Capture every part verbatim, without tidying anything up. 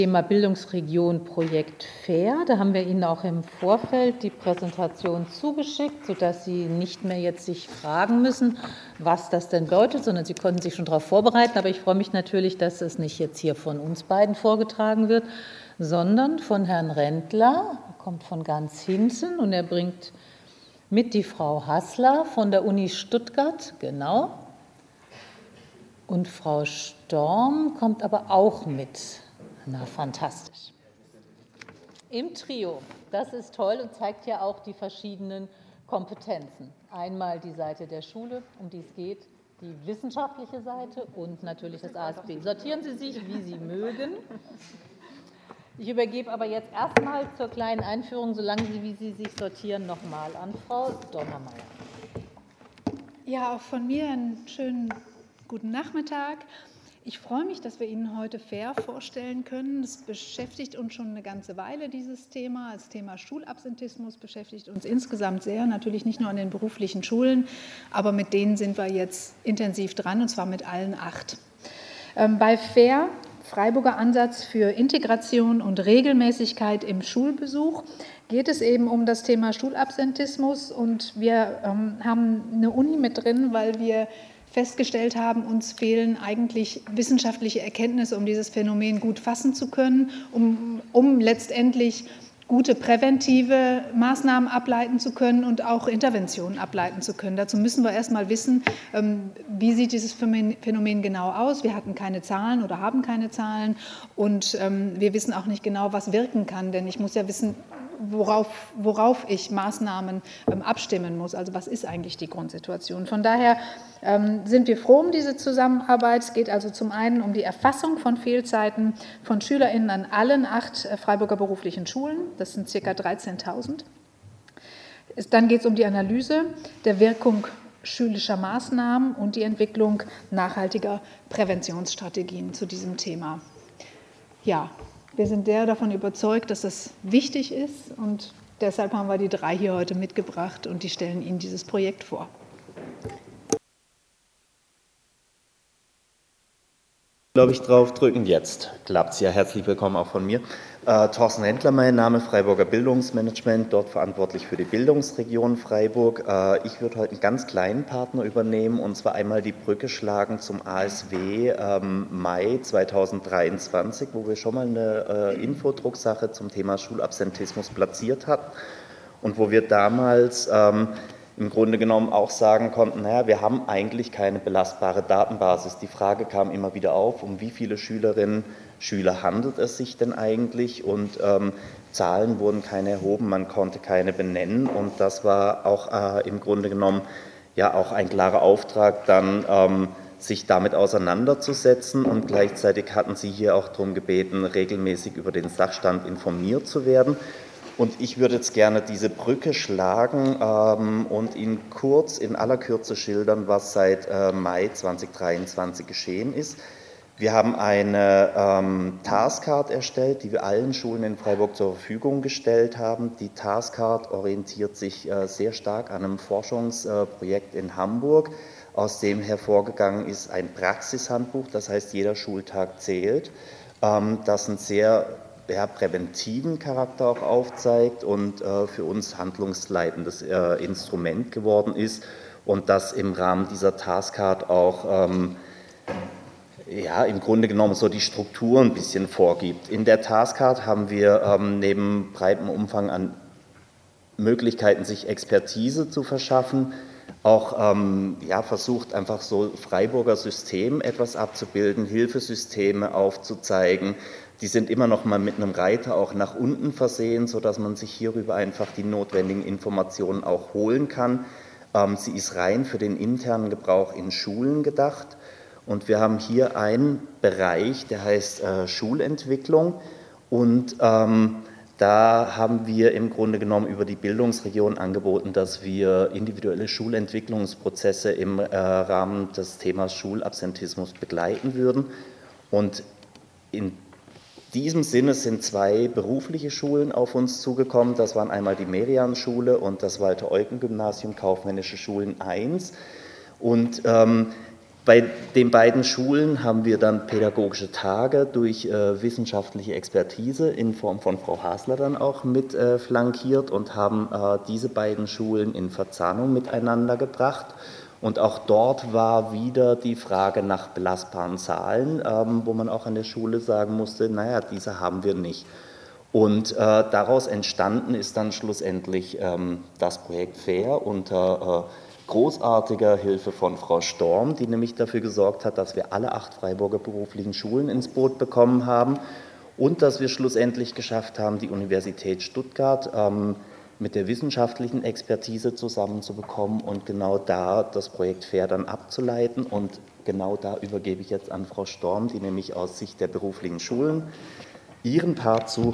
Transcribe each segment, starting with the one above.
Thema Bildungsregion Projekt Fair. Da haben wir Ihnen auch im Vorfeld die Präsentation zugeschickt, sodass Sie nicht mehr jetzt sich fragen müssen, was das denn bedeutet, sondern Sie konnten sich schon darauf vorbereiten. Aber ich freue mich natürlich, dass es nicht jetzt hier von uns beiden vorgetragen wird, sondern von Herrn Rendler. Er kommt von ganz hinten und er bringt mit die Frau Hassler von der Uni Stuttgart, genau. Und Frau Storm kommt aber auch mit. Na, fantastisch. Im Trio, das ist toll und zeigt ja auch die verschiedenen Kompetenzen. Einmal die Seite der Schule, um die es geht, die wissenschaftliche Seite und natürlich das A S B. Sortieren Sie sich, wie Sie mögen. Ich übergebe aber jetzt erstmal zur kleinen Einführung, solange Sie, wie Sie sich sortieren, nochmal an Frau Donnermeier. Ja, auch von mir einen schönen guten Nachmittag. Ich freue mich, dass wir Ihnen heute Fair vorstellen können. Es beschäftigt uns schon eine ganze Weile, dieses Thema. Das Thema Schulabsentismus beschäftigt uns insgesamt sehr, natürlich nicht nur an den beruflichen Schulen, aber mit denen sind wir jetzt intensiv dran, und zwar mit allen acht. Ähm, bei Fair, Freiburger Ansatz für Integration und Regelmäßigkeit im Schulbesuch, geht es eben um das Thema Schulabsentismus, und wir ähm, haben eine Uni mit drin, weil wir festgestellt haben, uns fehlen eigentlich wissenschaftliche Erkenntnisse, um dieses Phänomen gut fassen zu können, um, um letztendlich gute präventive Maßnahmen ableiten zu können und auch Interventionen ableiten zu können. Dazu müssen wir erst mal wissen, wie sieht dieses Phänomen genau aus. Wir hatten keine Zahlen oder haben keine Zahlen, und wir wissen auch nicht genau, was wirken kann, denn ich muss ja wissen, Worauf, worauf ich Maßnahmen ähm, abstimmen muss. Also was ist eigentlich die Grundsituation? Von daher ähm, sind wir froh um diese Zusammenarbeit. Es geht also zum einen um die Erfassung von Fehlzeiten von SchülerInnen an allen acht äh, Freiburger beruflichen Schulen. Das sind ca. dreizehntausend. Dann geht es um die Analyse der Wirkung schulischer Maßnahmen und die Entwicklung nachhaltiger Präventionsstrategien zu diesem Thema. Ja. Wir sind sehr davon überzeugt, dass das wichtig ist, und deshalb haben wir die drei hier heute mitgebracht und die stellen Ihnen dieses Projekt vor. Glaube ich, draufdrücken. Jetzt klappt es ja. Herzlich willkommen auch von mir. Äh, Thorsten Rendler, mein Name, Freiburger Bildungsmanagement, dort verantwortlich für die Bildungsregion Freiburg. Äh, ich würde heute einen ganz kleinen Partner übernehmen, und zwar einmal die Brücke schlagen zum A S W ähm, Mai zweitausenddreiundzwanzig, wo wir schon mal eine äh, Infodrucksache zum Thema Schulabsentismus platziert hatten und wo wir damals ähm, im Grunde genommen auch sagen konnten, naja, wir haben eigentlich keine belastbare Datenbasis. Die Frage kam immer wieder auf, um wie viele Schülerinnen, Schüler handelt es sich denn eigentlich, und ähm, Zahlen wurden keine erhoben, man konnte keine benennen, und das war auch äh, im Grunde genommen ja auch ein klarer Auftrag, dann ähm, sich damit auseinanderzusetzen, und gleichzeitig hatten Sie hier auch darum gebeten, regelmäßig über den Sachstand informiert zu werden. Und ich würde jetzt gerne diese Brücke schlagen ähm, und Ihnen kurz in aller Kürze schildern, was seit äh, Mai zweitausenddreiundzwanzig geschehen ist. Wir haben eine ähm, Taskcard erstellt, die wir allen Schulen in Freiburg zur Verfügung gestellt haben. Die Taskcard orientiert sich äh, sehr stark an einem Forschungsprojekt äh, in Hamburg, aus dem hervorgegangen ist ein Praxishandbuch, das heißt, jeder Schultag zählt. Ähm, das ein sehr ja, präventiven Charakter auch aufzeigt und äh, für uns handlungsleitendes äh, Instrument geworden ist, und das im Rahmen dieser Taskcard auch ähm, ja, im Grunde genommen so die Struktur ein bisschen vorgibt. In der Taskcard haben wir ähm, neben breitem Umfang an Möglichkeiten, sich Expertise zu verschaffen, auch ähm, ja, versucht, einfach so Freiburger System etwas abzubilden, Hilfesysteme aufzuzeigen. Die sind immer noch mal mit einem Reiter auch nach unten versehen, sodass man sich hierüber einfach die notwendigen Informationen auch holen kann. Ähm, sie ist rein für den internen Gebrauch in Schulen gedacht. Und wir haben hier einen Bereich, der heißt äh, Schulentwicklung. Und ähm, da haben wir im Grunde genommen über die Bildungsregion angeboten, dass wir individuelle Schulentwicklungsprozesse im äh, Rahmen des Themas Schulabsentismus begleiten würden. Und in diesem Sinne sind zwei berufliche Schulen auf uns zugekommen. Das waren einmal die Merian-Schule und das Walter-Eucken-Gymnasium Kaufmännische Schulen eins. Und ähm, bei den beiden Schulen haben wir dann pädagogische Tage durch äh, wissenschaftliche Expertise in Form von Frau Hasler dann auch mit äh, flankiert und haben äh, diese beiden Schulen in Verzahnung miteinander gebracht. Und auch dort war wieder die Frage nach belastbaren Zahlen, ähm, wo man auch an der Schule sagen musste, naja, diese haben wir nicht. Und äh, daraus entstanden ist dann schlussendlich ähm, das Projekt FAIR unter äh, großartiger Hilfe von Frau Storm, die nämlich dafür gesorgt hat, dass wir alle acht Freiburger beruflichen Schulen ins Boot bekommen haben und dass wir schlussendlich geschafft haben, die Universität Stuttgart ähm, mit der wissenschaftlichen Expertise zusammenzubekommen und genau da das Projekt FAIR dann abzuleiten. Und genau da übergebe ich jetzt an Frau Storm, die nämlich aus Sicht der beruflichen Schulen ihren Part zu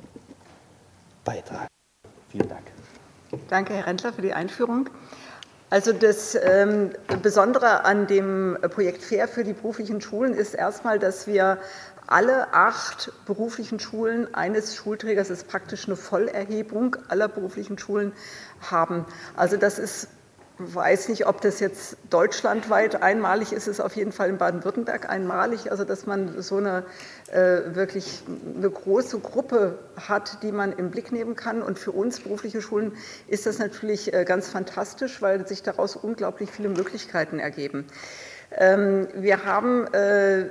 beitragen. Vielen Dank. Danke, Herr Rendler, für die Einführung. Also das ähm, Besondere an dem Projekt FAIR für die beruflichen Schulen ist erstmal, dass wir alle acht beruflichen Schulen eines Schulträgers, das ist praktisch eine Vollerhebung aller beruflichen Schulen, haben. Also das ist, ich weiß nicht, ob das jetzt deutschlandweit einmalig ist, ist auf jeden Fall in Baden-Württemberg einmalig, also dass man so eine äh, wirklich eine große Gruppe hat, die man im Blick nehmen kann. Und für uns berufliche Schulen ist das natürlich äh, ganz fantastisch, weil sich daraus unglaublich viele Möglichkeiten ergeben. Ähm, wir haben äh,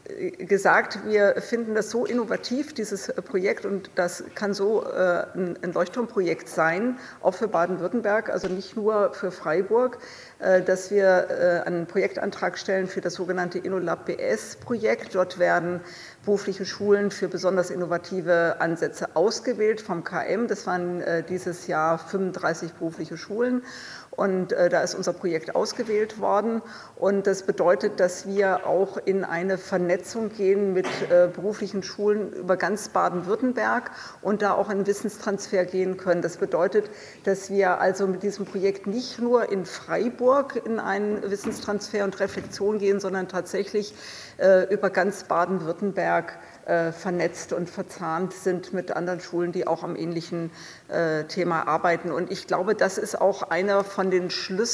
gesagt, wir finden das so innovativ, dieses Projekt, und das kann so ein Leuchtturmprojekt sein, auch für Baden-Württemberg, also nicht nur für Freiburg, dass wir einen Projektantrag stellen für das sogenannte InnoLab B S-Projekt. Dort werden berufliche Schulen für besonders innovative Ansätze ausgewählt vom K M. Das waren dieses Jahr fünfunddreißig berufliche Schulen. Und äh, da ist unser Projekt ausgewählt worden. Und das bedeutet, dass wir auch in eine Vernetzung gehen mit äh, beruflichen Schulen über ganz Baden-Württemberg und da auch in Wissenstransfer gehen können. Das bedeutet, dass wir also mit diesem Projekt nicht nur in Freiburg in einen Wissenstransfer und Reflexion gehen, sondern tatsächlich äh, über ganz Baden-Württemberg vernetzt und verzahnt sind mit anderen Schulen, die auch am ähnlichen Thema arbeiten. Und ich glaube, das ist auch einer von den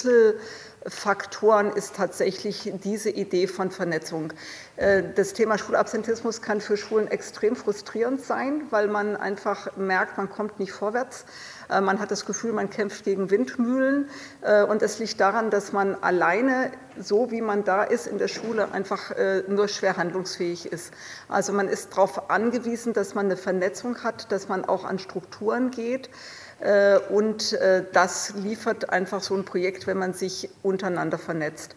Schlüsselfaktoren, ist tatsächlich diese Idee von Vernetzung. Das Thema Schulabsentismus kann für Schulen extrem frustrierend sein, weil man einfach merkt, man kommt nicht vorwärts. Man hat das Gefühl, man kämpft gegen Windmühlen. Und es liegt daran, dass man alleine, so wie man da ist in der Schule, einfach nur schwer handlungsfähig ist. Also man ist darauf angewiesen, dass man eine Vernetzung hat, dass man auch an Strukturen geht. Und das liefert einfach so ein Projekt, wenn man sich untereinander vernetzt.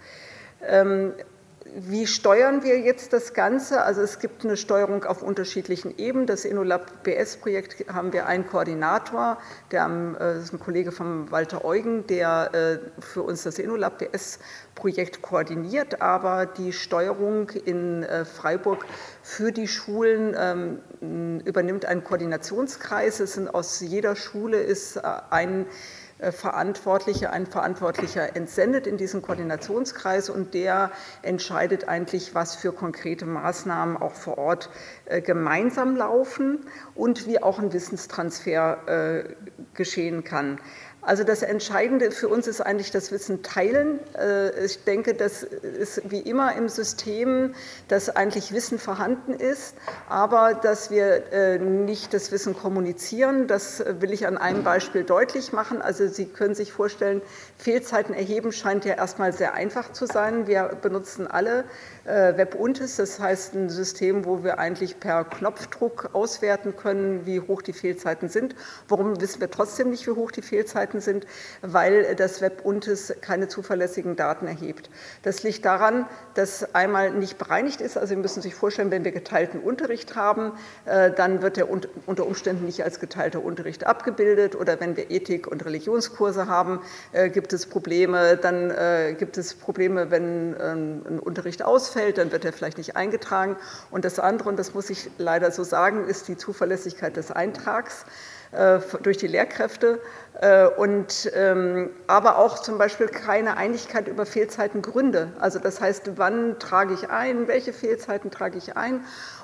Wie steuern wir jetzt das Ganze? Also es gibt eine Steuerung auf unterschiedlichen Ebenen. Das InnoLab B S-Projekt haben wir einen Koordinator, der, das ist ein Kollege von Walter Eugen, der für uns das InnoLab B S-Projekt koordiniert, aber die Steuerung in Freiburg für die Schulen übernimmt ein Koordinationskreis. Es sind aus jeder Schule ist ein Verantwortlicher, ein Verantwortlicher entsendet in diesen Koordinationskreis, und der entscheidet eigentlich, was für konkrete Maßnahmen auch vor Ort gemeinsam laufen und wie auch ein Wissenstransfer geschehen kann. Also das Entscheidende für uns ist eigentlich das Wissen teilen. Ich denke, das ist wie immer im System, dass eigentlich Wissen vorhanden ist, aber dass wir nicht das Wissen kommunizieren. Das will ich an einem Beispiel deutlich machen. Also Sie können sich vorstellen, Fehlzeiten erheben scheint ja erstmal sehr einfach zu sein. Wir benutzen alle WebUntis, das heißt ein System, wo wir eigentlich per Knopfdruck auswerten können, wie hoch die Fehlzeiten sind. Warum wissen wir trotzdem nicht, wie hoch die Fehlzeiten sind? Weil das WebUntis keine zuverlässigen Daten erhebt. Das liegt daran, dass einmal nicht bereinigt ist. Also Sie müssen sich vorstellen, wenn wir geteilten Unterricht haben, dann wird der unter Umständen nicht als geteilter Unterricht abgebildet. Oder wenn wir Ethik- und Religionskurse haben, gibt es Probleme. Dann gibt es Probleme, wenn ein Unterricht ausfällt, dann wird er vielleicht nicht eingetragen. Und das andere, und das muss ich leider so sagen, ist die Zuverlässigkeit des Eintrags durch die Lehrkräfte, und, aber auch zum Beispiel keine Einigkeit über Fehlzeitengründe. Also das heißt, wann trage ich ein, welche Fehlzeiten trage ich ein?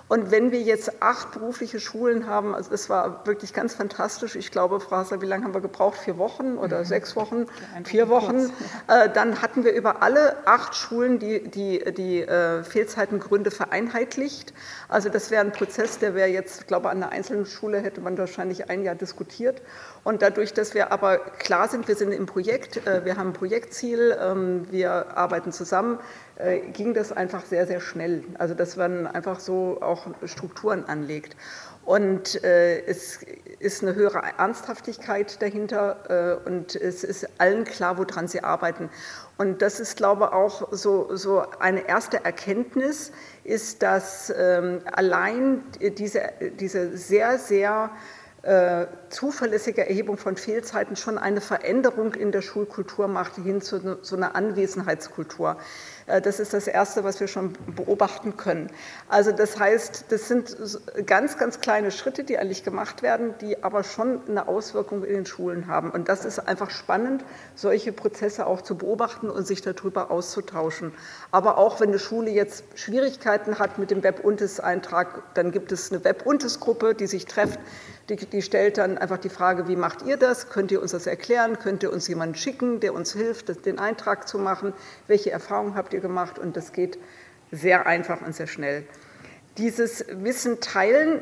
Und wenn wir jetzt acht berufliche Schulen haben, also das war wirklich ganz fantastisch. Ich glaube, Frau Hasler, wie lange haben wir gebraucht? Vier Wochen oder mhm. sechs Wochen? Vier Wochen. Äh, dann hatten wir über alle acht Schulen die, die, die äh, Fehlzeitengründe vereinheitlicht. Also das wäre ein Prozess, der wäre jetzt, ich glaube, an einer einzelnen Schule hätte man wahrscheinlich ein Jahr diskutiert. Und dadurch, dass wir aber klar sind, wir sind im Projekt, äh, wir haben ein Projektziel, ähm, wir arbeiten zusammen, äh, ging das einfach sehr, sehr schnell. Also dass man einfach so auch Strukturen anlegt. Und äh, es ist eine höhere Ernsthaftigkeit dahinter äh, und es ist allen klar, woran sie arbeiten. Und das ist, glaube ich, auch so, so eine erste Erkenntnis, ist, dass ähm, allein diese, diese sehr, sehr äh, zuverlässige Erhebung von Fehlzeiten schon eine Veränderung in der Schulkultur macht, hin zu so einer Anwesenheitskultur. Das ist das Erste, was wir schon beobachten können. Also das heißt, das sind ganz, ganz kleine Schritte, die eigentlich gemacht werden, die aber schon eine Auswirkung in den Schulen haben. Und das ist einfach spannend, solche Prozesse auch zu beobachten und sich darüber auszutauschen. Aber auch wenn eine Schule jetzt Schwierigkeiten hat mit dem Web-Untes-Eintrag, dann gibt es eine Web-Untes-Gruppe, die sich trifft. Die, die stellt dann einfach die Frage, wie macht ihr das? Könnt ihr uns das erklären? Könnt ihr uns jemanden schicken, der uns hilft, den Eintrag zu machen? Welche Erfahrungen habt ihr gemacht? Und das geht sehr einfach und sehr schnell. Dieses Wissen teilen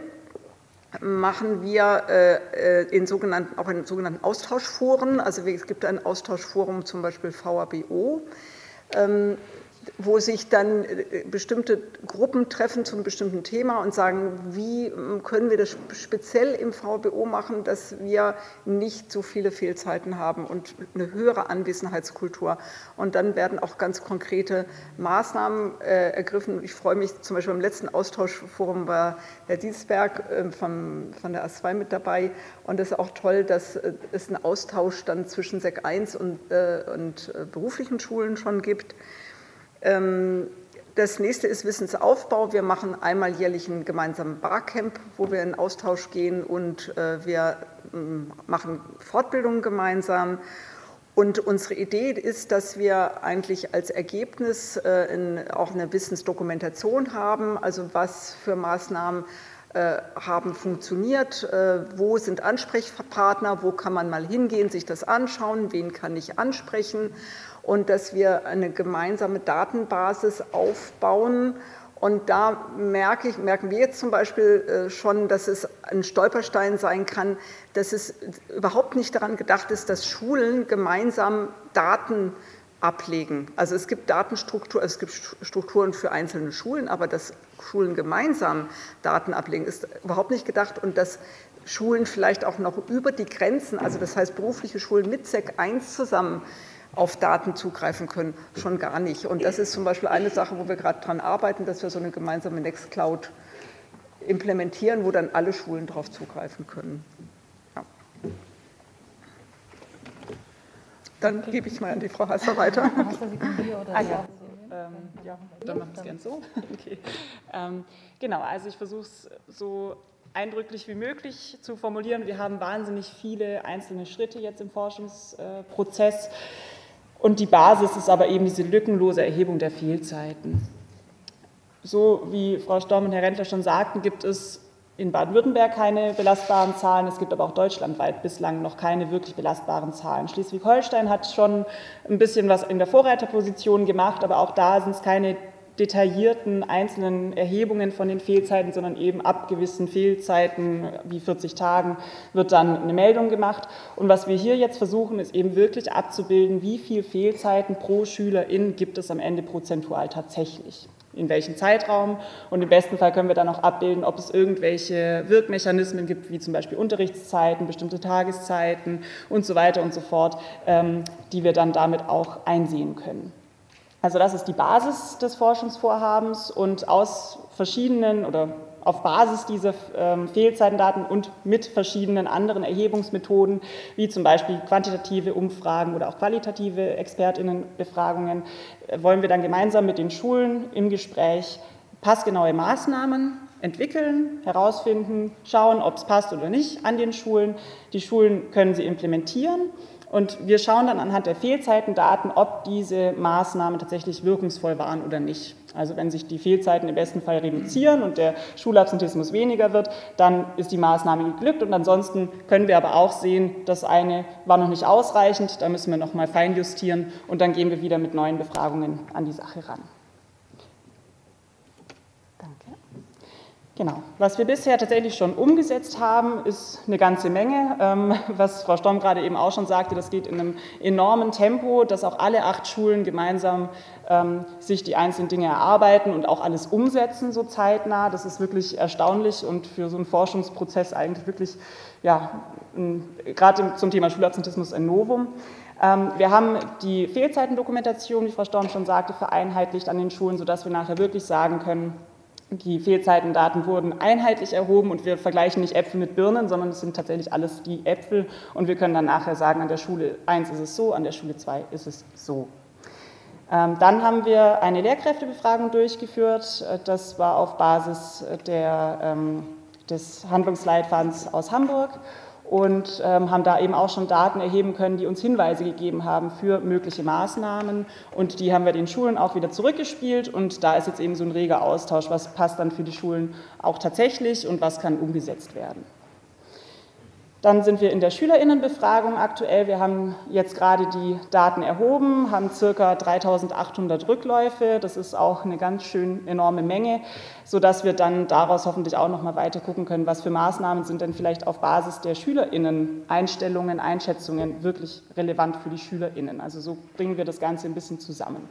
machen wir äh, in sogenannten, auch in sogenannten Austauschforen. Also es gibt ein Austauschforum, zum Beispiel V A B O, ähm, wo sich dann bestimmte Gruppen treffen zu einem bestimmten Thema und sagen, wie können wir das speziell im V B O machen, dass wir nicht so viele Fehlzeiten haben und eine höhere Anwesenheitskultur. Und dann werden auch ganz konkrete Maßnahmen äh, ergriffen. Ich freue mich, zum Beispiel beim letzten Austauschforum war Herr Diesberg äh, vom, von der A zwei mit dabei. Und es ist auch toll, dass äh, es einen Austausch dann zwischen Sek eins und, äh, und äh, beruflichen Schulen schon gibt. Das nächste ist Wissensaufbau. Wir machen einmal jährlich einen gemeinsamen Barcamp, wo wir in Austausch gehen und wir machen Fortbildungen gemeinsam. Und unsere Idee ist, dass wir eigentlich als Ergebnis auch eine Wissensdokumentation haben, also was für Maßnahmen haben funktioniert, wo sind Ansprechpartner, wo kann man mal hingehen, sich das anschauen, wen kann ich ansprechen. Und dass wir eine gemeinsame Datenbasis aufbauen. Und da merke ich, merken wir jetzt zum Beispiel schon, dass es ein Stolperstein sein kann, dass es überhaupt nicht daran gedacht ist, dass Schulen gemeinsam Daten ablegen. Also es gibt Datenstruktur, es gibt Strukturen für einzelne Schulen, aber dass Schulen gemeinsam Daten ablegen, ist überhaupt nicht gedacht. Und dass Schulen vielleicht auch noch über die Grenzen, also das heißt berufliche Schulen mit Sek eins zusammen, auf Daten zugreifen können, schon gar nicht. Und das ist zum Beispiel eine Sache, wo wir gerade daran arbeiten, dass wir so eine gemeinsame Nextcloud implementieren, wo dann alle Schulen darauf zugreifen können. Ja. Dann okay. gebe ich mal an die Frau Hasler weiter. Ah, ja. Ähm, ja, dann machen wir es gern so. Okay. Ähm, genau, also ich versuche es so eindrücklich wie möglich zu formulieren. Wir haben wahnsinnig viele einzelne Schritte jetzt im Forschungsprozess. Und die Basis ist aber eben diese lückenlose Erhebung der Fehlzeiten. So wie Frau Storm und Herr Rentler schon sagten, gibt es in Baden-Württemberg keine belastbaren Zahlen. Es gibt aber auch deutschlandweit bislang noch keine wirklich belastbaren Zahlen. Schleswig-Holstein hat schon ein bisschen was in der Vorreiterposition gemacht, aber auch da sind es keine detaillierten einzelnen Erhebungen von den Fehlzeiten, sondern eben ab gewissen Fehlzeiten wie vierzig Tagen wird dann eine Meldung gemacht. Und was wir hier jetzt versuchen, ist eben wirklich abzubilden, wie viel Fehlzeiten pro Schülerin gibt es am Ende prozentual tatsächlich. In welchem Zeitraum, und im besten Fall können wir dann auch abbilden, ob es irgendwelche Wirkmechanismen gibt, wie zum Beispiel Unterrichtszeiten, bestimmte Tageszeiten und so weiter und so fort, die wir dann damit auch einsehen können. Also das ist die Basis des Forschungsvorhabens und aus verschiedenen oder auf Basis dieser ähm, Fehlzeitendaten und mit verschiedenen anderen Erhebungsmethoden, wie zum Beispiel quantitative Umfragen oder auch qualitative ExpertInnenbefragungen, äh, wollen wir dann gemeinsam mit den Schulen im Gespräch passgenaue Maßnahmen entwickeln, herausfinden, schauen, ob es passt oder nicht an den Schulen. Die Schulen können sie implementieren. Und wir schauen dann anhand der Fehlzeitendaten, ob diese Maßnahmen tatsächlich wirkungsvoll waren oder nicht. Also wenn sich die Fehlzeiten im besten Fall reduzieren und der Schulabsentismus weniger wird, dann ist die Maßnahme geglückt. Und ansonsten können wir aber auch sehen, das eine war noch nicht ausreichend, da müssen wir noch mal feinjustieren und dann gehen wir wieder mit neuen Befragungen an die Sache ran. Danke. Genau. Was wir bisher tatsächlich schon umgesetzt haben, ist eine ganze Menge. Ähm, was Frau Stomm gerade eben auch schon sagte, das geht in einem enormen Tempo, dass auch alle acht Schulen gemeinsam ähm, sich die einzelnen Dinge erarbeiten und auch alles umsetzen so zeitnah. Das ist wirklich erstaunlich und für so einen Forschungsprozess eigentlich wirklich, ja, gerade zum Thema Schulabsentismus ein Novum. Ähm, wir haben die Fehlzeitendokumentation, wie Frau Storm schon sagte, vereinheitlicht an den Schulen, sodass wir nachher wirklich sagen können, die Fehlzeitendaten wurden einheitlich erhoben und wir vergleichen nicht Äpfel mit Birnen, sondern es sind tatsächlich alles die Äpfel und wir können dann nachher sagen, an der Schule eins ist es so, an der Schule zwei ist es so. Ähm, dann haben wir eine Lehrkräftebefragung durchgeführt. Das war auf Basis der, ähm, des Handlungsleitfadens aus Hamburg und ähm, haben da eben auch schon Daten erheben können, die uns Hinweise gegeben haben für mögliche Maßnahmen und die haben wir den Schulen auch wieder zurückgespielt und da ist jetzt eben so ein reger Austausch, was passt dann für die Schulen auch tatsächlich und was kann umgesetzt werden. Dann sind wir in der SchülerInnenbefragung aktuell. Wir haben jetzt gerade die Daten erhoben, haben ca. dreitausendachthundert Rückläufe. Das ist auch eine ganz schön enorme Menge, sodass wir dann daraus hoffentlich auch noch mal weiter gucken können, was für Maßnahmen sind denn vielleicht auf Basis der SchülerInnen Einstellungen, Einschätzungen wirklich relevant für die SchülerInnen. Also so bringen wir das Ganze ein bisschen zusammen.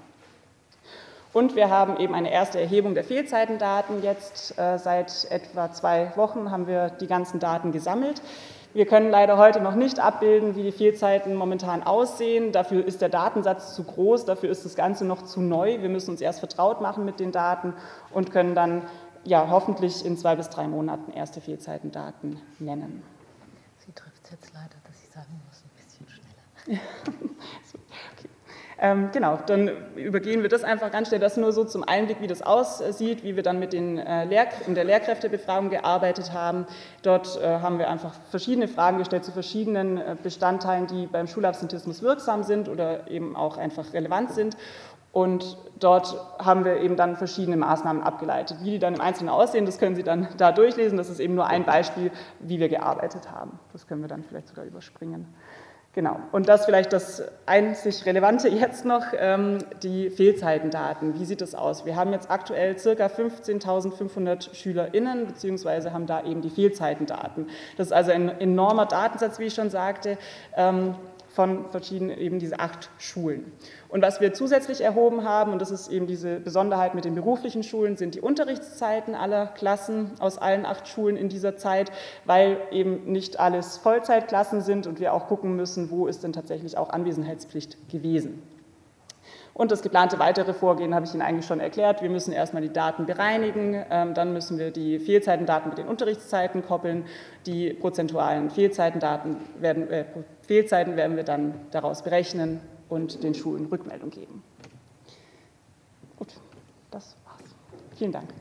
Und wir haben eben eine erste Erhebung der Fehlzeitendaten. Jetzt äh, seit etwa zwei Wochen haben wir die ganzen Daten gesammelt. Wir können leider heute noch nicht abbilden, wie die Fehlzeiten momentan aussehen. Dafür ist der Datensatz zu groß, dafür ist das Ganze noch zu neu. Wir müssen uns erst vertraut machen mit den Daten und können dann ja, hoffentlich in zwei bis drei Monaten erste Fehlzeitendaten nennen. Sie trifft es jetzt leider, dass ich sagen muss, ein bisschen schneller. so, okay. Ähm, genau, dann übergehen wir das einfach ganz schnell. Das nur so zum Einblick, wie das aussieht, wie wir dann mit den äh, Lehr- in der Lehrkräftebefragung gearbeitet haben. Dort äh, haben wir einfach verschiedene Fragen gestellt zu verschiedenen äh, Bestandteilen, die beim Schulabsentismus wirksam sind oder eben auch einfach relevant sind. Und dort haben wir eben dann verschiedene Maßnahmen abgeleitet. Wie die dann im Einzelnen aussehen, das können Sie dann da durchlesen. Das ist eben nur ein Beispiel, wie wir gearbeitet haben. Das können wir dann vielleicht sogar überspringen. Genau, und das vielleicht das einzig Relevante jetzt noch, ähm, die Fehlzeitendaten. Wie sieht das aus? Wir haben jetzt aktuell ca. fünfzehntausendfünfhundert SchülerInnen, beziehungsweise haben da eben die Fehlzeitendaten. Das ist also ein enormer Datensatz, wie ich schon sagte, ähm, von verschiedenen, eben diese acht Schulen. Und was wir zusätzlich erhoben haben, und das ist eben diese Besonderheit mit den beruflichen Schulen, sind die Unterrichtszeiten aller Klassen aus allen acht Schulen in dieser Zeit, weil eben nicht alles Vollzeitklassen sind und wir auch gucken müssen, wo ist denn tatsächlich auch Anwesenheitspflicht gewesen. Und das geplante weitere Vorgehen habe ich Ihnen eigentlich schon erklärt. Wir müssen erstmal die Daten bereinigen, dann müssen wir die Fehlzeitendaten mit den Unterrichtszeiten koppeln. Die prozentualen Fehlzeitendaten werden, äh, Fehlzeiten werden wir dann daraus berechnen und den Schulen Rückmeldung geben. Gut, das war's. Vielen Dank.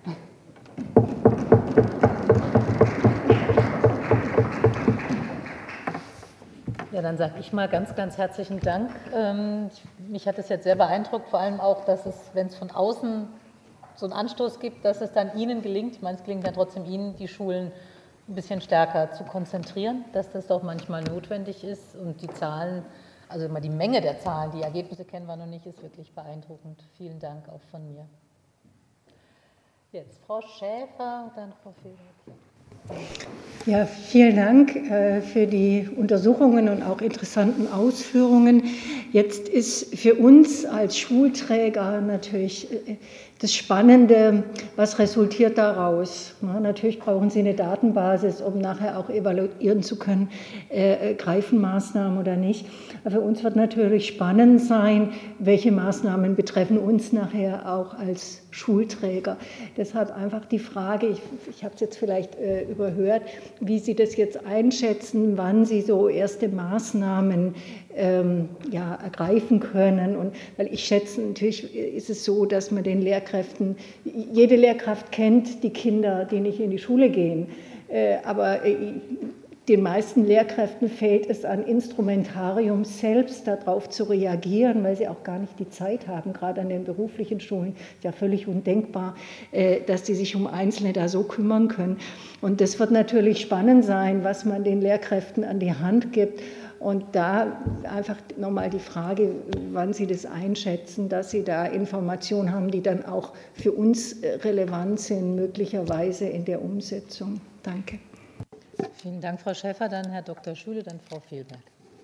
Ja, dann sage ich mal ganz, ganz herzlichen Dank. Mich hat es jetzt sehr beeindruckt, vor allem auch, dass es, wenn es von außen so einen Anstoß gibt, dass es dann Ihnen gelingt, ich meine, es gelingt dann trotzdem Ihnen, die Schulen ein bisschen stärker zu konzentrieren, dass das doch manchmal notwendig ist und die Zahlen, also immer die Menge der Zahlen, die Ergebnisse kennen wir noch nicht, ist wirklich beeindruckend. Vielen Dank auch von mir. Jetzt Frau Schäfer und dann Frau Fehler. Ja, vielen Dank äh, für die Untersuchungen und auch interessanten Ausführungen. Jetzt ist für uns als Schulträger natürlich äh, das Spannende, was resultiert daraus? Na, natürlich brauchen Sie eine Datenbasis, um nachher auch evaluieren zu können, äh, greifen Maßnahmen oder nicht. Aber für uns wird natürlich spannend sein, welche Maßnahmen betreffen uns nachher auch als Schulträger. Deshalb einfach die Frage, ich, ich habe es jetzt vielleicht äh, überhört, wie Sie das jetzt einschätzen, wann Sie so erste Maßnahmen ähm, ja, ergreifen können. Und weil ich schätze, natürlich ist es so, dass man den Lehrkräften, jede Lehrkraft kennt die Kinder, die nicht in die Schule gehen. Äh, aber äh, Den meisten Lehrkräften fehlt es an Instrumentarium selbst, darauf zu reagieren, weil sie auch gar nicht die Zeit haben, gerade an den beruflichen Schulen, ist ja völlig undenkbar, dass die sich um Einzelne da so kümmern können. Und das wird natürlich spannend sein, was man den Lehrkräften an die Hand gibt. Und da einfach nochmal die Frage, wann Sie das einschätzen, dass Sie da Informationen haben, die dann auch für uns relevant sind, möglicherweise in der Umsetzung. Danke. Vielen Dank, Frau Schäfer. Dann Herr Doktor Schüle, dann Frau Fehlberg.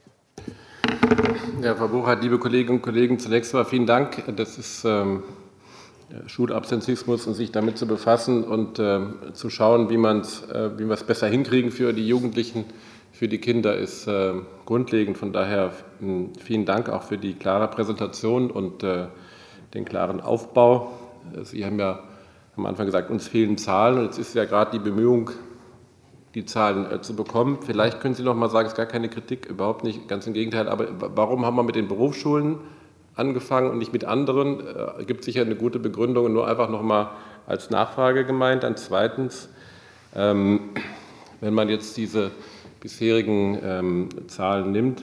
Ja, Frau Burkhardt, liebe Kolleginnen und Kollegen, zunächst einmal vielen Dank. Das ist ähm, Schulabsentizismus und sich damit zu befassen und äh, zu schauen, wie, man's, äh, wie wir es besser hinkriegen für die Jugendlichen, für die Kinder, ist äh, grundlegend. Von daher mh, vielen Dank auch für die klare Präsentation und äh, den klaren Aufbau. Sie haben ja am Anfang gesagt, uns fehlen Zahlen und jetzt ist ja gerade die Bemühung, die Zahlen äh, zu bekommen. Vielleicht können Sie noch mal sagen, es ist gar keine Kritik, überhaupt nicht, ganz im Gegenteil, aber warum haben wir mit den Berufsschulen angefangen und nicht mit anderen? Äh, gibt sicher eine gute Begründung und nur einfach noch mal als Nachfrage gemeint. Dann zweitens, ähm, wenn man jetzt diese bisherigen ähm, Zahlen nimmt,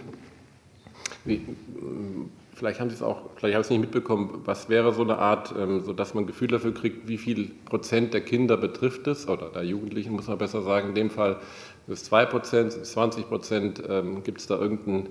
wie, vielleicht haben Sie es auch, vielleicht habe ich es nicht mitbekommen, was wäre so eine Art, ähm, sodass man ein Gefühl dafür kriegt, wie viel Prozent der Kinder betrifft es, oder der Jugendlichen, muss man besser sagen, in dem Fall sind es zwei Prozent, sind es zwanzig Prozent, ähm, gibt es da irgendeinen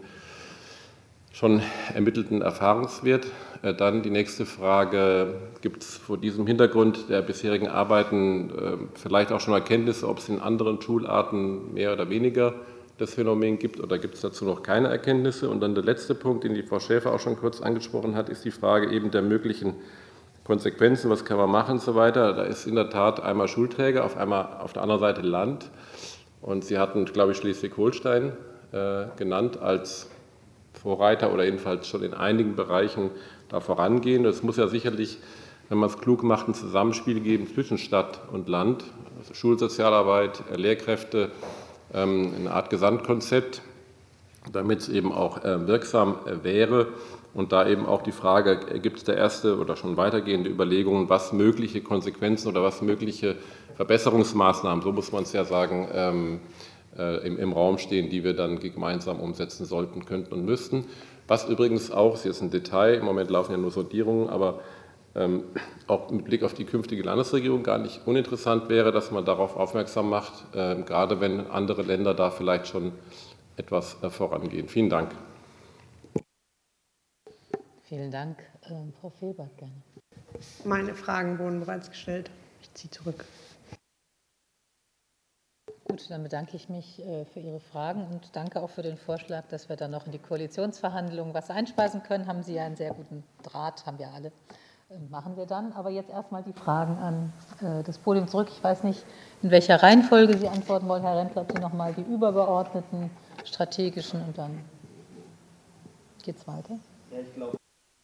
schon ermittelten Erfahrungswert? Äh, dann die nächste Frage, gibt es vor diesem Hintergrund der bisherigen Arbeiten äh, vielleicht auch schon Erkenntnisse, ob es in anderen Schularten mehr oder weniger das Phänomen gibt, oder gibt es dazu noch keine Erkenntnisse? Und dann der letzte Punkt, den die Frau Schäfer auch schon kurz angesprochen hat, ist die Frage eben der möglichen Konsequenzen, was kann man machen und so weiter. Da ist in der Tat einmal Schulträger, auf, einmal, auf der anderen Seite Land. Und Sie hatten, glaube ich, Schleswig-Holstein äh, genannt als Vorreiter oder jedenfalls schon in einigen Bereichen da vorangehen. Es muss ja sicherlich, wenn man es klug macht, ein Zusammenspiel geben zwischen Stadt und Land, also Schulsozialarbeit, Lehrkräfte, eine Art Gesamtkonzept, damit es eben auch wirksam wäre. Und da eben auch die Frage, gibt es da erste oder schon weitergehende Überlegungen, was mögliche Konsequenzen oder was mögliche Verbesserungsmaßnahmen, so muss man es ja sagen, ähm, äh, im, im Raum stehen, die wir dann gemeinsam umsetzen sollten, könnten und müssten. Was übrigens auch, das ist ein Detail, im Moment laufen ja nur Sondierungen, aber Ähm, auch mit Blick auf die künftige Landesregierung gar nicht uninteressant wäre, dass man darauf aufmerksam macht, äh, gerade wenn andere Länder da vielleicht schon etwas äh, vorangehen. Vielen Dank. Vielen Dank. Ähm, Frau Fehlberg, gerne. Meine Fragen wurden bereits gestellt. Ich ziehe zurück. Gut, dann bedanke ich mich äh, für Ihre Fragen und danke auch für den Vorschlag, dass wir dann noch in die Koalitionsverhandlungen was einspeisen können. Haben Sie ja einen sehr guten Draht, haben wir alle. Machen wir dann. Aber jetzt erstmal die Fragen an äh, das Podium zurück. Ich weiß nicht, in welcher Reihenfolge Sie antworten wollen, Herr Rentler, ob Sie noch mal die übergeordneten, strategischen und dann geht es weiter. Ja, ich glaube.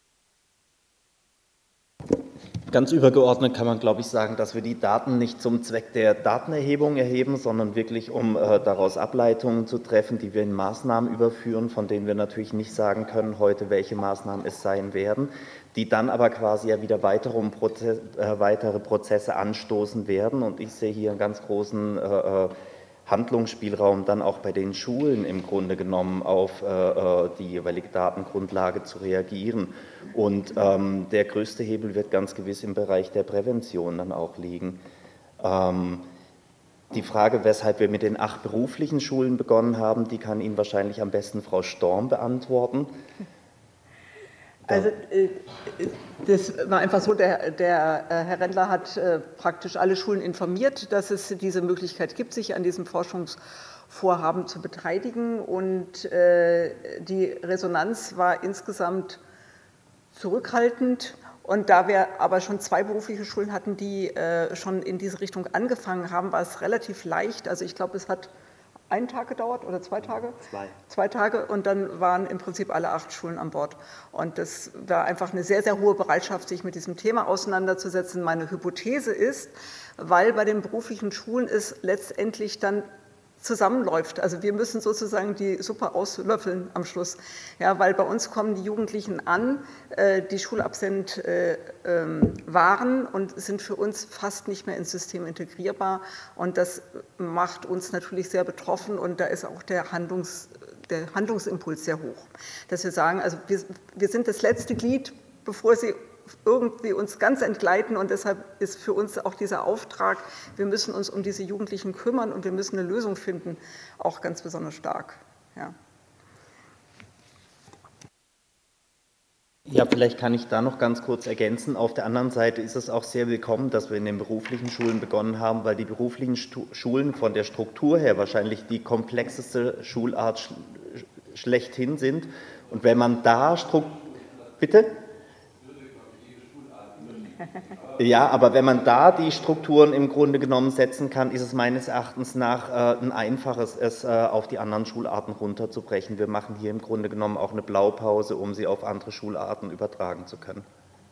Ganz übergeordnet kann man, glaube ich, sagen, dass wir die Daten nicht zum Zweck der Datenerhebung erheben, sondern wirklich, um äh, daraus Ableitungen zu treffen, die wir in Maßnahmen überführen, von denen wir natürlich nicht sagen können heute, welche Maßnahmen es sein werden, die dann aber quasi ja wieder weitere, Prozess, äh, weitere Prozesse anstoßen werden. Und ich sehe hier einen ganz großen äh, Handlungsspielraum dann auch bei den Schulen im Grunde genommen auf äh, die jeweilige Datengrundlage zu reagieren. Und ähm, der größte Hebel wird ganz gewiss im Bereich der Prävention dann auch liegen. Ähm, die Frage, weshalb wir mit den acht beruflichen Schulen begonnen haben, die kann Ihnen wahrscheinlich am besten Frau Storm beantworten. Also das war einfach so, der, der Herr Rendler hat praktisch alle Schulen informiert, dass es diese Möglichkeit gibt, sich an diesem Forschungsvorhaben zu beteiligen. Und die Resonanz war insgesamt zurückhaltend. Und da wir aber schon zwei berufliche Schulen hatten, die schon in diese Richtung angefangen haben, war es relativ leicht. Also ich glaube, es hat einen Tag gedauert oder zwei Tage? Zwei. Zwei Tage und dann waren im Prinzip alle acht Schulen an Bord. Und das war einfach eine sehr, sehr hohe Bereitschaft, sich mit diesem Thema auseinanderzusetzen. Meine Hypothese ist, weil bei den beruflichen Schulen es letztendlich dann zusammenläuft. Also wir müssen sozusagen die Suppe auslöffeln am Schluss, ja, weil bei uns kommen die Jugendlichen an, die schulabsent waren und sind für uns fast nicht mehr ins System integrierbar, und das macht uns natürlich sehr betroffen, und da ist auch der, Handlungs, der Handlungsimpuls sehr hoch, dass wir sagen, also wir, wir sind das letzte Glied, bevor sie irgendwie uns ganz entgleiten, und deshalb ist für uns auch dieser Auftrag, wir müssen uns um diese Jugendlichen kümmern und wir müssen eine Lösung finden, auch ganz besonders stark. Ja. Ja, vielleicht kann ich da noch ganz kurz ergänzen. Auf der anderen Seite ist es auch sehr willkommen, dass wir in den beruflichen Schulen begonnen haben, weil die beruflichen Schulen von der Struktur her wahrscheinlich die komplexeste Schulart schlechthin sind. Und wenn man da Struktur... Bitte? Ja, aber wenn man da die Strukturen im Grunde genommen setzen kann, ist es meines Erachtens nach äh, ein einfaches, es äh, auf die anderen Schularten runterzubrechen. Wir machen hier im Grunde genommen auch eine Blaupause, um sie auf andere Schularten übertragen zu können.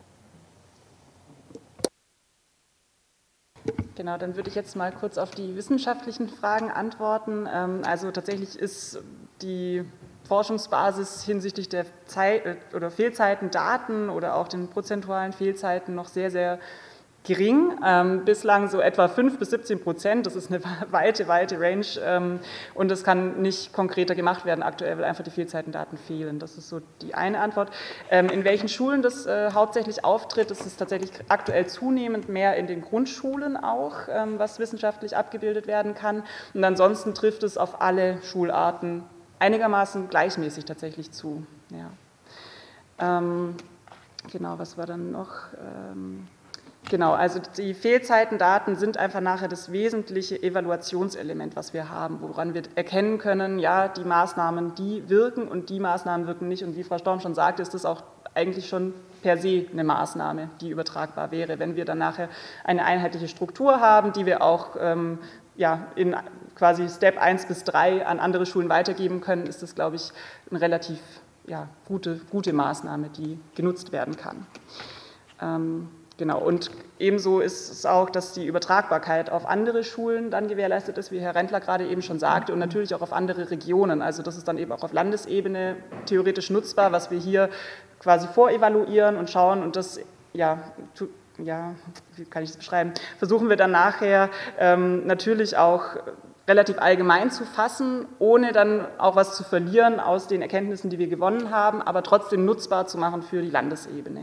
Genau, dann würde ich jetzt mal kurz auf die wissenschaftlichen Fragen antworten. Also tatsächlich ist die Forschungsbasis hinsichtlich der Zeit oder Fehlzeiten, Daten oder auch den prozentualen Fehlzeiten noch sehr, sehr gering. Ähm, bislang so etwa fünf bis siebzehn Prozent, das ist eine weite, weite Range, ähm, und das kann nicht konkreter gemacht werden aktuell, weil einfach die Fehlzeitendaten fehlen. Das ist so die eine Antwort. Ähm, in welchen Schulen das äh, hauptsächlich auftritt, das ist tatsächlich aktuell zunehmend mehr in den Grundschulen auch, ähm, was wissenschaftlich abgebildet werden kann. Und ansonsten trifft es auf alle Schularten einigermaßen gleichmäßig tatsächlich zu. Ja. Ähm, genau, was war dann noch? Ähm, Genau, also die Fehlzeitendaten sind einfach nachher das wesentliche Evaluationselement, was wir haben, woran wir erkennen können, ja, die Maßnahmen, die wirken und die Maßnahmen wirken nicht. Und wie Frau Storm schon sagte, ist das auch eigentlich schon per se eine Maßnahme, die übertragbar wäre, wenn wir dann nachher eine einheitliche Struktur haben, die wir auch ähm, ja, in quasi Step eins bis drei an andere Schulen weitergeben können, ist das, glaube ich, eine relativ ja, gute, gute Maßnahme, die genutzt werden kann. Ähm, Genau, und ebenso ist es auch, dass die Übertragbarkeit auf andere Schulen dann gewährleistet ist, wie Herr Rendler gerade eben schon sagte, und natürlich auch auf andere Regionen. Also das ist dann eben auch auf Landesebene theoretisch nutzbar, was wir hier quasi vorevaluieren und schauen, und das, ja, ja, wie kann ich das beschreiben, versuchen wir dann nachher ähm, natürlich auch relativ allgemein zu fassen, ohne dann auch was zu verlieren aus den Erkenntnissen, die wir gewonnen haben, aber trotzdem nutzbar zu machen für die Landesebene.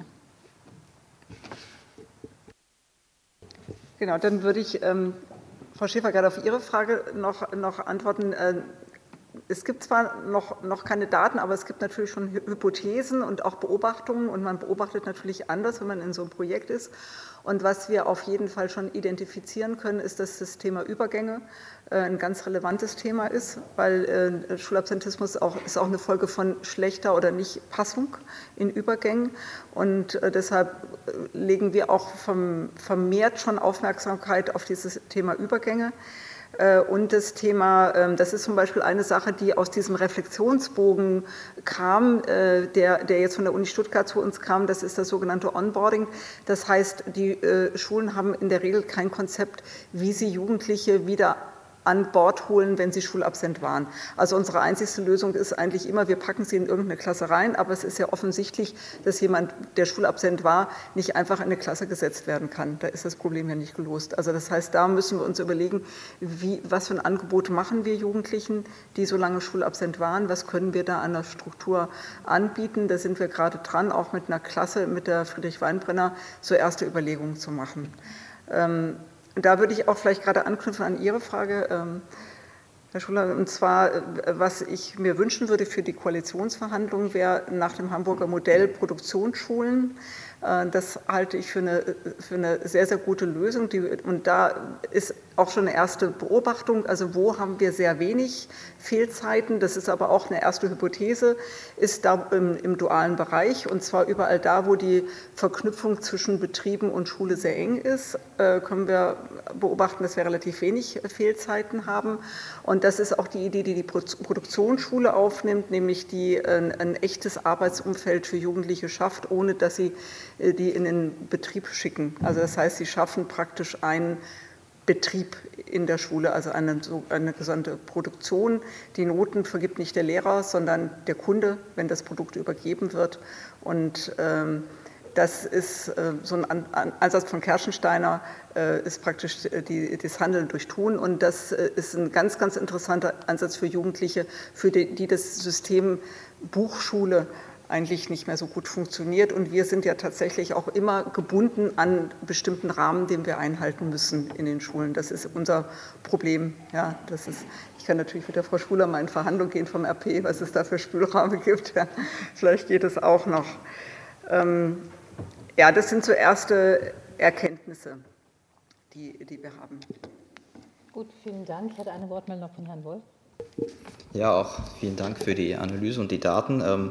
Genau, dann würde ich, ähm, Frau Schäfer, gerade auf Ihre Frage noch, noch antworten. Äh, es gibt zwar noch, noch keine Daten, aber es gibt natürlich schon Hypothesen und auch Beobachtungen, und man beobachtet natürlich anders, wenn man in so einem Projekt ist. Und was wir auf jeden Fall schon identifizieren können, ist, dass das Thema Übergänge äh, ein ganz relevantes Thema ist, weil äh, Schulabsentismus auch, ist auch eine Folge von schlechter oder Nichtpassung in Übergängen. Und äh, deshalb legen wir auch vom, vermehrt schon Aufmerksamkeit auf dieses Thema Übergänge. Und das Thema, das ist zum Beispiel eine Sache, die aus diesem Reflexionsbogen kam, der, der jetzt von der Uni Stuttgart zu uns kam, das ist das sogenannte Onboarding. Das heißt, die Schulen haben in der Regel kein Konzept, wie sie Jugendliche wieder an Bord holen, wenn sie schulabsent waren. Also unsere einzigste Lösung ist eigentlich immer, wir packen sie in irgendeine Klasse rein, aber es ist ja offensichtlich, dass jemand, der schulabsent war, nicht einfach in eine Klasse gesetzt werden kann. Da ist das Problem ja nicht gelöst. Also das heißt, da müssen wir uns überlegen, wie, was für ein Angebot machen wir Jugendlichen, die so lange schulabsent waren, was können wir da an der Struktur anbieten. Da sind wir gerade dran, auch mit einer Klasse, mit der Friedrich-Weinbrenner, so erste Überlegungen zu machen. Ähm, Da würde ich auch vielleicht gerade anknüpfen an Ihre Frage, ähm, Herr Schuler, und zwar, was ich mir wünschen würde für die Koalitionsverhandlungen, wäre nach dem Hamburger Modell Produktionsschulen. Das halte ich für eine, für eine sehr, sehr gute Lösung. Die, und da ist auch schon eine erste Beobachtung, also wo haben wir sehr wenig Fehlzeiten, das ist aber auch eine erste Hypothese, ist da im, im dualen Bereich, und zwar überall da, wo die Verknüpfung zwischen Betrieben und Schule sehr eng ist, äh, können wir beobachten, dass wir relativ wenig Fehlzeiten haben. Und das ist auch die Idee, die die Produktionsschule aufnimmt, nämlich die ein, ein echtes Arbeitsumfeld für Jugendliche schafft, ohne dass sie die in den Betrieb schicken. Also das heißt, sie schaffen praktisch ein Betrieb in der Schule, also eine, so eine gesamte Produktion. Die Noten vergibt nicht der Lehrer, sondern der Kunde, wenn das Produkt übergeben wird. Und ähm, das ist äh, so ein An An Ansatz von Kerschensteiner, äh, ist praktisch die, das Handeln durch Tun. Und das äh, ist ein ganz, ganz interessanter Ansatz für Jugendliche, für die, die das System Buchschule eigentlich nicht mehr so gut funktioniert. Und wir sind ja tatsächlich auch immer gebunden an bestimmten Rahmen, den wir einhalten müssen in den Schulen. Das ist unser Problem. Ja, das ist, ich kann natürlich mit der Frau Schuler mal in Verhandlung gehen vom R P, was es da für Spielräume gibt. Ja, vielleicht geht es auch noch. Ähm, ja, das sind so erste Erkenntnisse, die, die wir haben. Gut, vielen Dank. Ich hatte eine Wortmeldung von Herrn Wolf. Ja, auch vielen Dank für die Analyse und die Daten. Ähm,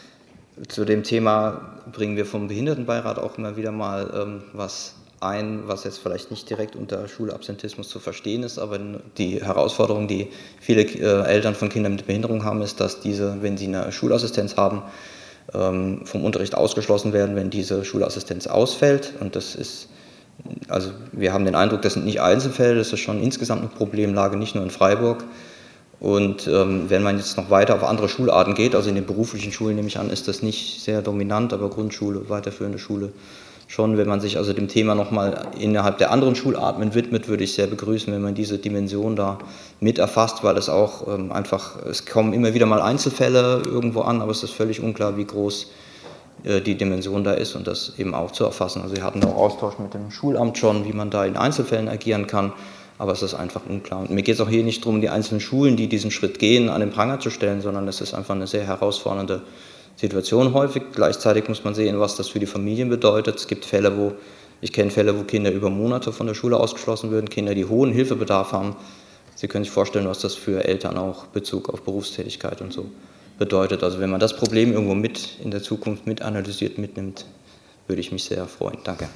Zu dem Thema bringen wir vom Behindertenbeirat auch immer wieder mal ähm, was ein, was jetzt vielleicht nicht direkt unter Schulabsentismus zu verstehen ist, aber die Herausforderung, die viele äh, Eltern von Kindern mit Behinderung haben, ist, dass diese, wenn sie eine Schulassistenz haben, ähm, vom Unterricht ausgeschlossen werden, wenn diese Schulassistenz ausfällt. Und das ist, also wir haben den Eindruck, das sind nicht Einzelfälle, das ist schon insgesamt eine Problemlage, nicht nur in Freiburg. Und ähm, wenn man jetzt noch weiter auf andere Schularten geht, also in den beruflichen Schulen nehme ich an, ist das nicht sehr dominant, aber Grundschule, weiterführende Schule schon. Wenn man sich also dem Thema nochmal innerhalb der anderen Schularten widmet, würde ich sehr begrüßen, wenn man diese Dimension da mit erfasst, weil es auch ähm, einfach, es kommen immer wieder mal Einzelfälle irgendwo an, aber es ist völlig unklar, wie groß äh, die Dimension da ist und das eben auch zu erfassen. Also wir hatten auch Austausch mit dem Schulamt schon, wie man da in Einzelfällen agieren kann. Aber es ist einfach unklar. Und mir geht es auch hier nicht darum, die einzelnen Schulen, die diesen Schritt gehen, an den Pranger zu stellen, sondern es ist einfach eine sehr herausfordernde Situation häufig. Gleichzeitig muss man sehen, was das für die Familien bedeutet. Es gibt Fälle, wo, ich kenne Fälle, wo Kinder über Monate von der Schule ausgeschlossen werden, Kinder, die hohen Hilfebedarf haben. Sie können sich vorstellen, was das für Eltern auch Bezug auf Berufstätigkeit und so bedeutet. Also wenn man das Problem irgendwo mit in der Zukunft mit analysiert, mitnimmt, würde ich mich sehr freuen. Danke.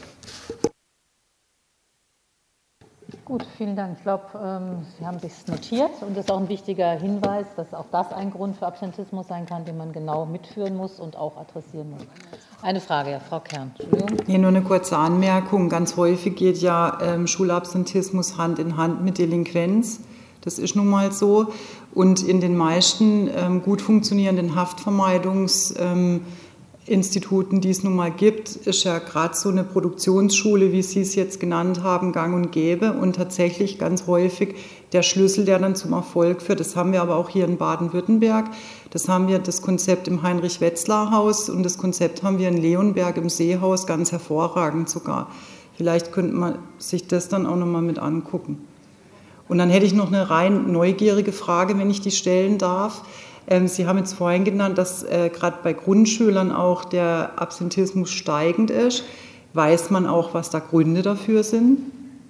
Gut, vielen Dank. Ich glaube, Sie haben sich notiert und das ist auch ein wichtiger Hinweis, dass auch das ein Grund für Absentismus sein kann, den man genau mitführen muss und auch adressieren muss. Eine Frage, ja, Frau Kern. Entschuldigung. Hier nur eine kurze Anmerkung. Ganz häufig geht ja ähm, Schulabsentismus Hand in Hand mit Delinquenz. Das ist nun mal so. Und in den meisten ähm, gut funktionierenden Haftvermeidungs- ähm, Instituten, die es nun mal gibt, ist ja gerade so eine Produktionsschule, wie Sie es jetzt genannt haben, gang und gäbe und tatsächlich ganz häufig der Schlüssel, der dann zum Erfolg führt. Das haben wir aber auch hier in Baden-Württemberg. Das haben wir das Konzept im Heinrich-Wetzlar-Haus und das Konzept haben wir in Leonberg im Seehaus ganz hervorragend sogar. Vielleicht könnte man sich das dann auch noch mal mit angucken. Und dann hätte ich noch eine rein neugierige Frage, wenn ich die stellen darf. Sie haben jetzt vorhin genannt, dass äh, gerade bei Grundschülern auch der Absentismus steigend ist. Weiß man auch, was da Gründe dafür sind?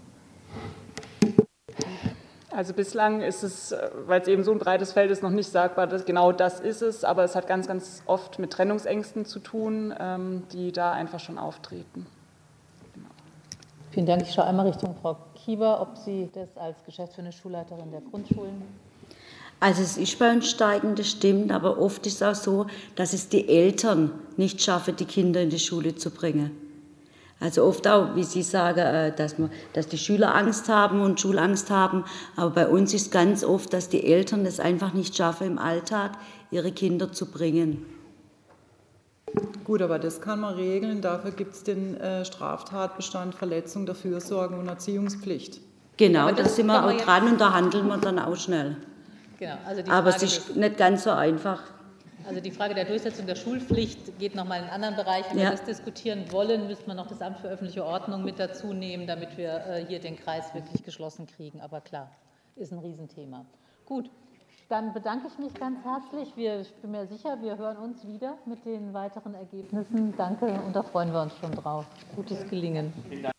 Also bislang ist es, weil es eben so ein breites Feld ist, noch nicht sagbar, dass genau das ist es, aber es hat ganz, ganz oft mit Trennungsängsten zu tun, ähm, die da einfach schon auftreten. Genau. Vielen Dank. Ich schaue einmal Richtung Frau Kieber, ob Sie das als geschäftsführende Schulleiterin der Grundschulen. Also es ist bei uns steigend, das stimmt, aber oft ist es auch so, dass es die Eltern nicht schaffen, die Kinder in die Schule zu bringen. Also oft auch, wie Sie sagen, dass, man, dass die Schüler Angst haben und Schulangst haben, aber bei uns ist ganz oft, dass die Eltern es einfach nicht schaffen, im Alltag ihre Kinder zu bringen. Gut, aber das kann man regeln, dafür gibt es den äh, Straftatbestand Verletzung der Fürsorge und Erziehungspflicht. Genau, da sind wir auch dran und da handeln wir dann auch schnell. Genau, also die aber Frage es ist nicht ganz so einfach. Also die Frage der Durchsetzung der Schulpflicht geht nochmal in einen anderen Bereich. Wenn ja. wir das diskutieren wollen, müsste man noch das Amt für öffentliche Ordnung mit dazu nehmen, damit wir äh, hier den Kreis wirklich geschlossen kriegen. Aber klar, ist ein Riesenthema. Gut, dann bedanke ich mich ganz herzlich. Wir, ich bin mir sicher, wir hören uns wieder mit den weiteren Ergebnissen. Danke und da freuen wir uns schon drauf. Gutes Gelingen.